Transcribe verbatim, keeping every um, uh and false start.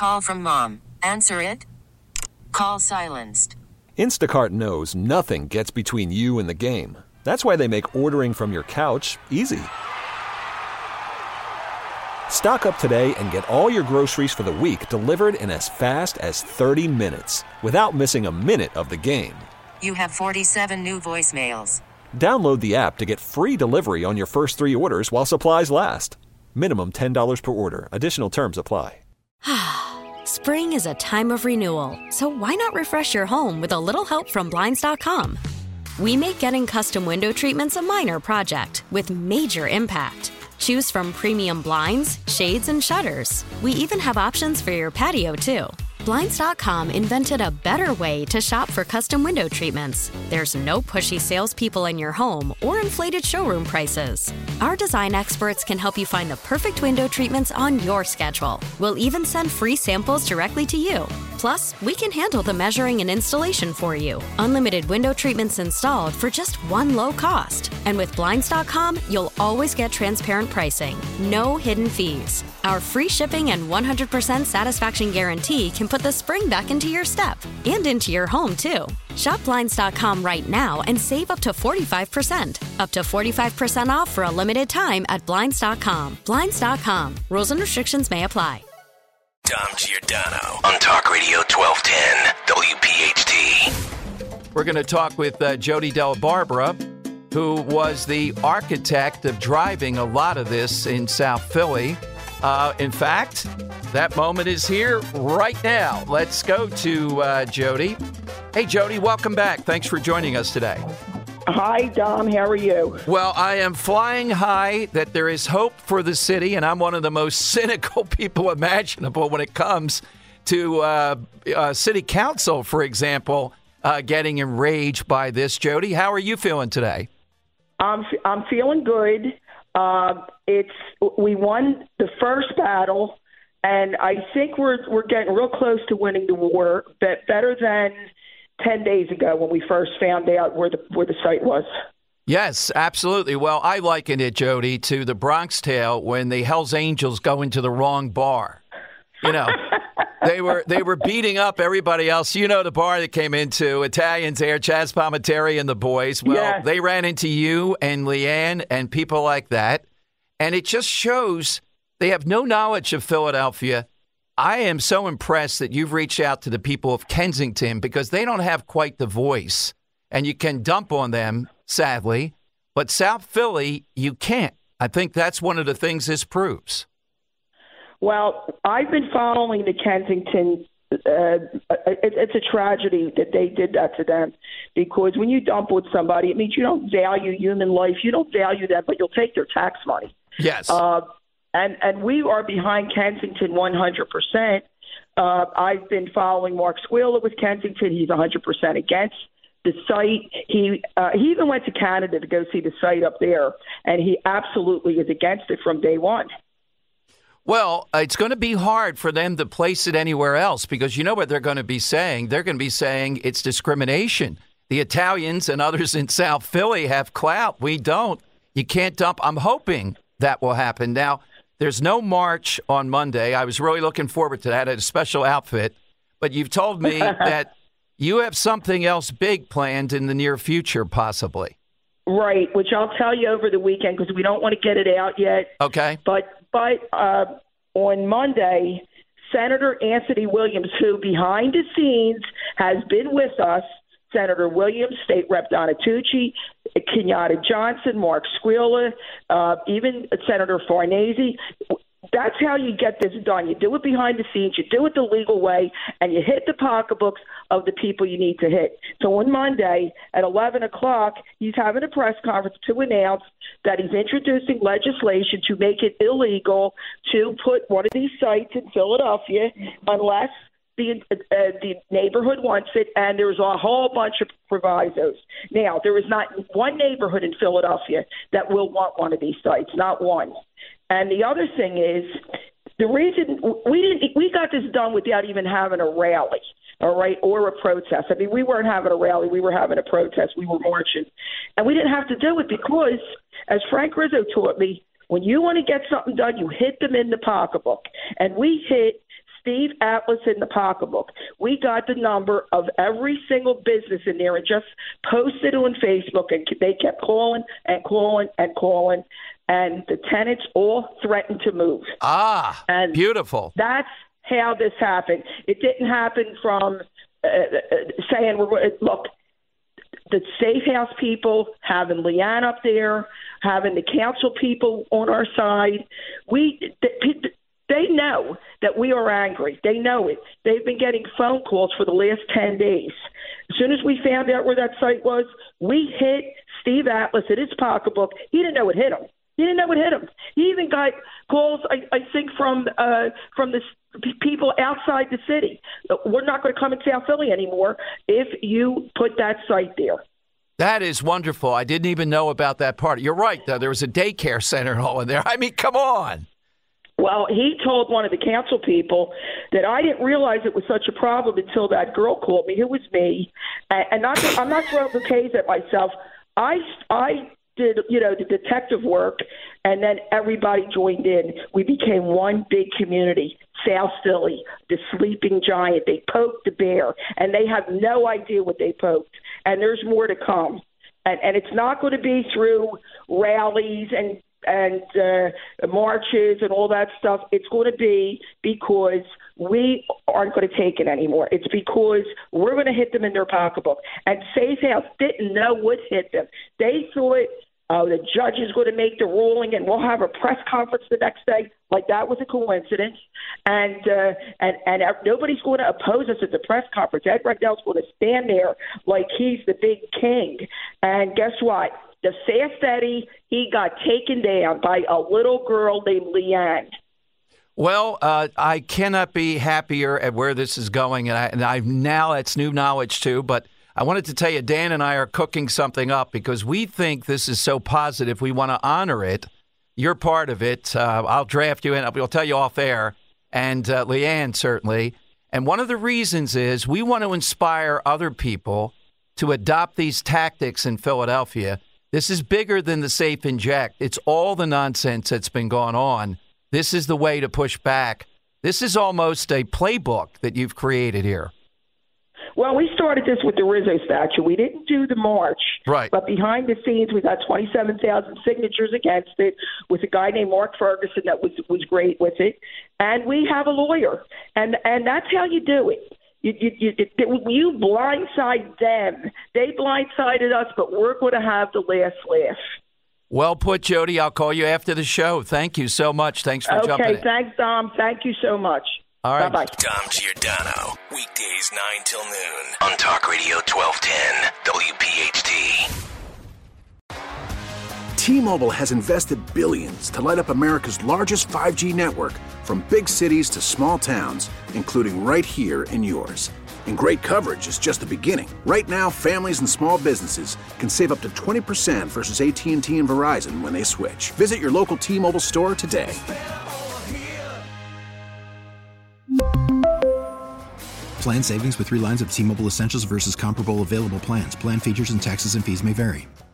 Call from mom. Answer it. Call silenced. Instacart knows nothing gets between you and the game. That's why they make ordering from your couch easy. Stock up today and get all your groceries for the week delivered in as fast as thirty minutes without missing a minute of the game. You have forty-seven new voicemails. Download the app to get free delivery on your first three orders while supplies last. Minimum ten dollars per order. Additional terms apply. Spring is a time of renewal, so why not refresh your home with a little help from Blinds dot com? We make getting custom window treatments a minor project with major impact. Choose from premium blinds, shades, and shutters. We even have options for your patio, too. Blinds dot com invented a better way to shop for custom window treatments. There's no pushy salespeople in your home or inflated showroom prices. Our design experts can help you find the perfect window treatments on your schedule. We'll even send free samples directly to you. Plus, we can handle the measuring and installation for you. Unlimited window treatments installed for just one low cost. And with Blinds dot com, you'll always get transparent pricing. No hidden fees. Our free shipping and one hundred percent satisfaction guarantee can put the spring back into your step and into your home, too. Shop Blinds dot com right now and save up to forty-five percent. Up to forty-five percent off for a limited time at Blinds dot com. Blinds dot com. Rules and restrictions may apply. Dom Giordano on Talk Radio twelve ten W P H T. We're going to talk with uh, Jody Del Barbara, who was the architect of driving a lot of this in South Philly. Uh, in fact, that moment is here right now. Let's go to uh, Jody. Hey, Jody, welcome back. Thanks for joining us today. Hi, Dom. How are you? Well, I am flying high that there is hope for the city, and I'm one of the most cynical people imaginable when it comes to uh, uh, city council, for example, uh, getting enraged by this. Jody, how are you feeling today? I'm I'm feeling good. Uh, it's we won the first battle, and I think we're we're getting real close to winning the war. But better than ten days ago when we first found out where the where the site was. Yes, absolutely. Well, I liken it, Jody, to the Bronx Tale when the Hells Angels go into the wrong bar. You know, they were they were beating up everybody else. You know, the bar that came into, Italians there, Chaz Palminteri and the boys. Well, yeah. They ran into you and Leanne and people like that. And it just shows they have no knowledge of Philadelphia. I am so impressed that you've reached out to the people of Kensington because they don't have quite the voice. And you can dump on them, sadly. But South Philly, you can't. I think that's one of the things this proves. Well, I've been following the Kensington. Uh, it, it's a tragedy that they did that to them because when you dump with somebody, it means you don't value human life. You don't value them, but you'll take their tax money. Yes. Uh, and, and we are behind Kensington one hundred percent. Uh, I've been following Mark Squilla with Kensington. He's one hundred percent against the site. He uh, he even went to Canada to go see the site up there, and he absolutely is against it from day one. Well, it's going to be hard for them to place it anywhere else because you know what they're going to be saying? They're going to be saying it's discrimination. The Italians and others in South Philly have clout. We don't. You can't dump. I'm hoping that will happen. Now, there's no march on Monday. I was really looking forward to that. I had a special outfit. But you've told me that you have something else big planned in the near future, possibly. Right, which I'll tell you over the weekend because we don't want to get it out yet. Okay. But but uh, on Monday, Senator Anthony Williams, who behind the scenes has been with us, Senator Williams, State Rep Donatucci, Kenyatta Johnson, Mark Squilla, uh, even Senator Farnese. That's how you get this done. You do it behind the scenes, you do it the legal way, and you hit the pocketbooks of the people you need to hit. So on Monday at eleven o'clock, he's having a press conference to announce that he's introducing legislation to make it illegal to put one of these sites in Philadelphia unless the uh, the neighborhood wants it, and there's a whole bunch of provisos. Now, there is not one neighborhood in Philadelphia that will want one of these sites, not one. And the other thing is, the reason we didn't we got this done without even having a rally, all right, or a protest. I mean, we weren't having a rally, we were having a protest, we were marching, and we didn't have to do it because, as Frank Rizzo taught me, when you want to get something done, you hit them in the pocketbook, and we hit Steve Atlas in the pocketbook. We got the number of every single business in there and just posted it on Facebook, and they kept calling and calling and calling, and the tenants all threatened to move. Ah, and beautiful. That's how this happened. It didn't happen from uh, saying, look, the Safe House people, having Leanne up there, having the council people on our side, we they know that we are angry. They know it. They've been getting phone calls for the last ten days. As soon as we found out where that site was, we hit Steve Atlas in his pocketbook. He didn't know it hit him. He didn't know what hit him. He even got calls, I, I think, from uh, from the people outside the city. We're not going to come in South Philly anymore if you put that site there. That is wonderful. I didn't even know about that part. You're right, though. There was a daycare center all in there. I mean, come on. Well, he told one of the council people that I didn't realize it was such a problem until that girl called me. It was me. And not, I'm not throwing bouquets at myself. I, I did, you know, the detective work, and then everybody joined in. We became one big community. South Philly, the sleeping giant. They poked the bear, and they have no idea what they poked. And there's more to come. And, and it's not going to be through rallies and and uh, marches and all that stuff. It's going to be because we aren't going to take it anymore. It's because we're going to hit them in their pocketbook. And Safe House didn't know what hit them. They thought uh, the judge is going to make the ruling and we'll have a press conference the next day. Like that was a coincidence. And uh, and and nobody's going to oppose us at the press conference. Ed Rendell's going to stand there like he's the big king. And guess what? The Fast Eddie, he got taken down by a little girl named Leanne. Well, uh, I cannot be happier at where this is going, and I, and I now that's new knowledge too. But I wanted to tell you, Dan and I are cooking something up because we think this is so positive. We want to honor it. You're part of it. Uh, I'll draft you in. I'll tell you off air, and uh, Leanne certainly. And one of the reasons is we want to inspire other people to adopt these tactics in Philadelphia. This is bigger than the safe inject. It's all the nonsense that's been going on. This is the way to push back. This is almost a playbook that you've created here. Well, we started this with the Rizzo statue. We didn't do the march. Right. But behind the scenes, we got twenty-seven thousand signatures against it with a guy named Mark Ferguson that was was great with it. And we have a lawyer. And and that's how you do it. You, you, you, you blindside them. They blindsided us, but we're going to have the last laugh. Well put, Jody. I'll call you after the show. Thank you so much. Thanks for okay, jumping in. Okay, thanks, Dom. Thank you so much. All right. Bye-bye. Dom Giordano, weekdays nine till noon on Talk Radio twelve ten W P H T. T-Mobile has invested billions to light up America's largest five G network, from big cities to small towns, including right here in yours. And great coverage is just the beginning. Right now, families and small businesses can save up to twenty percent versus A T and T and Verizon when they switch. Visit your local T-Mobile store today. Plan savings with three lines of T-Mobile Essentials versus comparable available plans. Plan features and taxes and fees may vary.